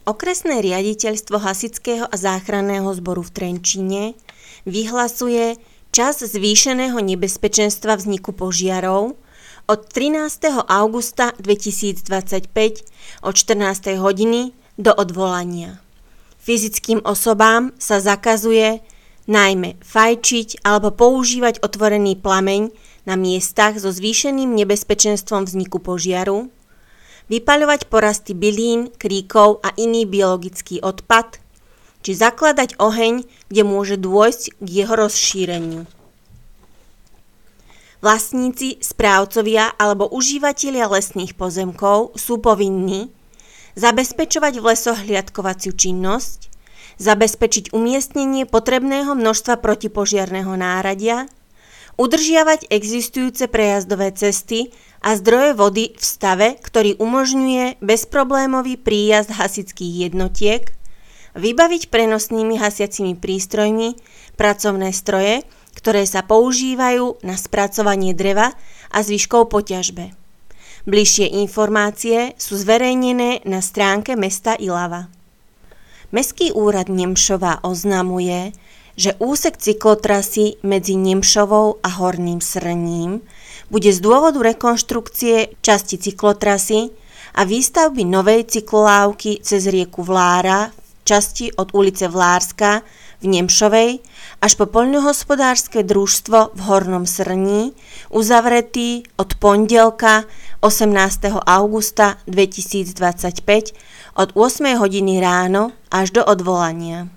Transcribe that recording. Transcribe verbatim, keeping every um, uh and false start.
Okresné riaditeľstvo Hasičského a záchranného zboru v Trenčíne vyhlasuje čas zvýšeného nebezpečenstva vzniku požiarov od trinásteho augusta dvetisícdvadsaťpäť od štrnástej hodiny do odvolania. Fyzickým osobám sa zakazuje najmä fajčiť alebo používať otvorený plameň na miestach so zvýšeným nebezpečenstvom vzniku požiaru, vypaľovať porasty bylín, kríkov a iný biologický odpad, či zakladať oheň, kde môže dôjsť k jeho rozšíreniu. Vlastníci, správcovia alebo užívatelia lesných pozemkov sú povinní zabezpečovať v lesoch hliadkovaciu činnosť, zabezpečiť umiestnenie potrebného množstva protipožiarneho náradia, udržiavať existujúce prejazdové cesty a zdroje vody v stave, ktorý umožňuje bezproblémový príjazd hasičských jednotiek, vybaviť prenosnými hasiacimi prístrojmi pracovné stroje, ktoré sa používajú na spracovanie dreva a zvyškov po ťažbe. Bližšie informácie sú zverejnené na stránke mesta Ilava. Mestský úrad Nemšova oznamuje, že úsek cyklotrasy medzi Nemšovou a Horným Srním bude z dôvodu rekonštrukcie časti cyklotrasy a výstavby novej cyklolávky cez rieku Vlára v časti od ulice Vlárska v Nemšovej až po poľnohospodárske družstvo v Hornom Srní uzavretý od pondelka osemnásteho augusta dvetisícdvadsaťpäť od ôsmej hodiny ráno až do odvolania.